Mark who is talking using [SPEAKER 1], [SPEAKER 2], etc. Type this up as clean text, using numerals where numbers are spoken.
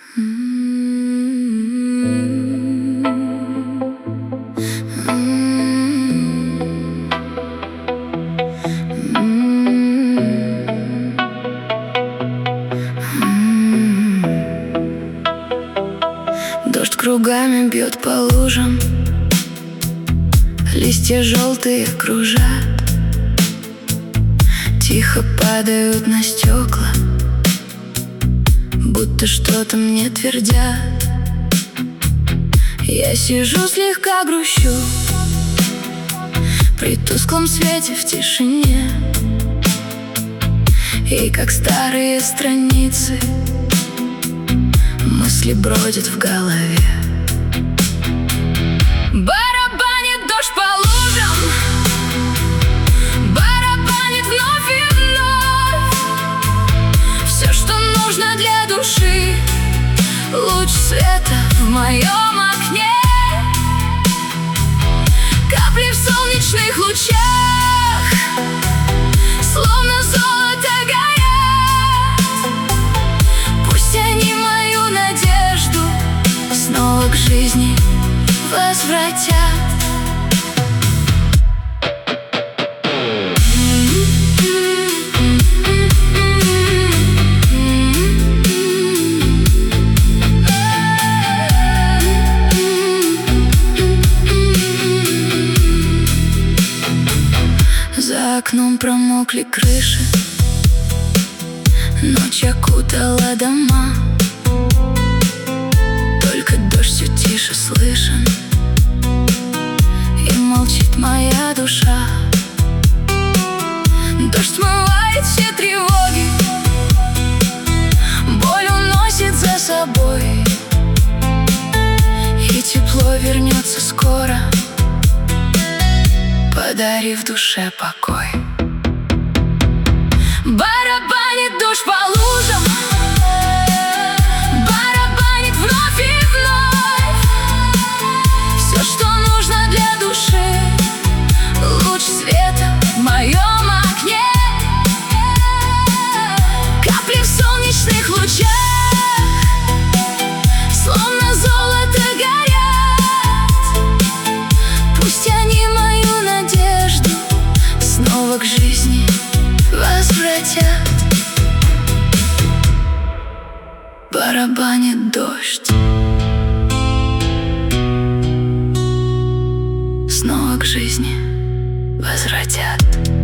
[SPEAKER 1] Дождь кругами бьет по лужам, листья желтые кружат, тихо падают на стекла, будто что-то мне твердят. Я сижу, слегка грущу при тусклом свете в тишине, и как старые страницы мысли бродят в голове. Барабанит дождь по лужам, барабанит вновь и вновь. Все, что нужно для души, луч света в моем окне. Капли в солнечных лучах, словно золото горят. Пусть они мою надежду снова к жизни возвратят. За окном промокли крыши, ночь окутала дома. Только дождь все тише слышен, и молчит моя душа. Дождь смывает все тревоги, боль уносит за собой, и тепло вернется скоро, подарив душе покой. Барабанит дождь по лужам, барабанит вновь и вновь. Все, что нужно для души, луч света в моем окне. Капли в солнечных лучах, словно золото горят. Пусть они мою надежду снова к жизни возвратят. Барабанит дождь, снова к жизни возвратят.